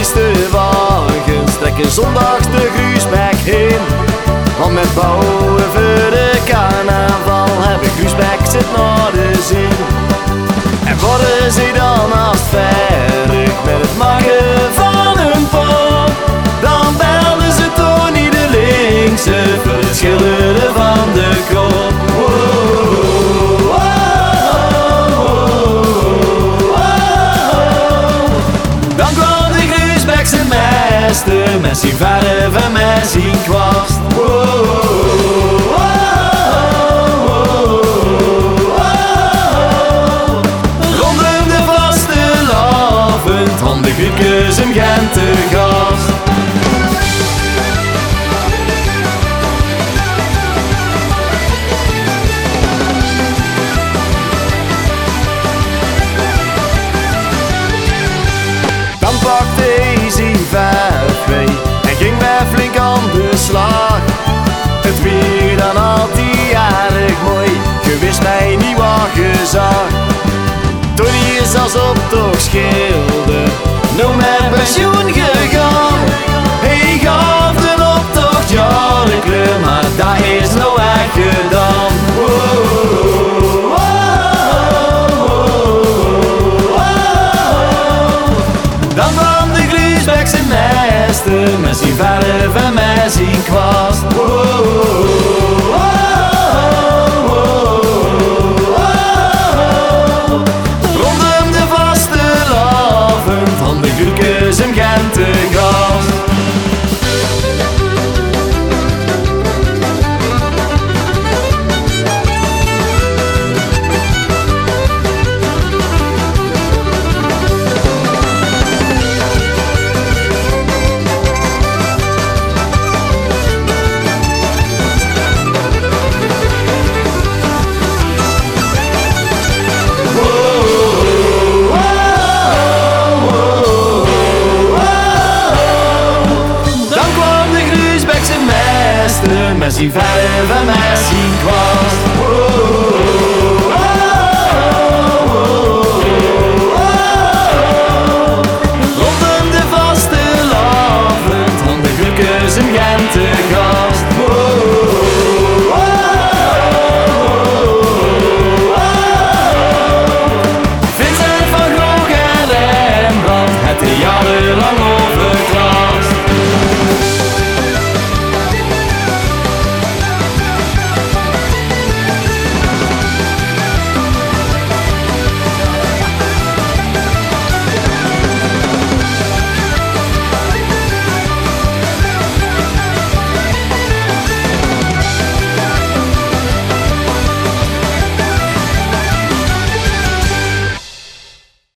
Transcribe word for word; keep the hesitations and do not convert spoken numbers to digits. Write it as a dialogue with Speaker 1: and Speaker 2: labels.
Speaker 1: meeste wagens trekken zondags de Gruusbeek heen. Want met bouwen voor de carnaval hebben Gruusbeek zit naar de zin. En worden ze dan als verder met het maken van een pop, dan belden ze toch niet de linkse voor het schilderen van de kop. Met zijn verf en met zijn kwast. Rondom de vastelavond hadden de Griekers hem Gent te gast. Dan pakte hij zijn verf mee en ging mij flink aan de slag. Het weer dan altijd erg mooi, je wist mij niet wat je zag. Toen hij is als optochtschilder, nou met pensioen gegaan. Hij gaf de optocht jaarlijks, maar dat is nou echt gedaan. Dan kwam de Gruusbeekse meester met zijn verf en met zijn kwast. Rondom de vastelavond hadden de Griekers hem Gent te gast. Met zijn verf en met zijn kwast.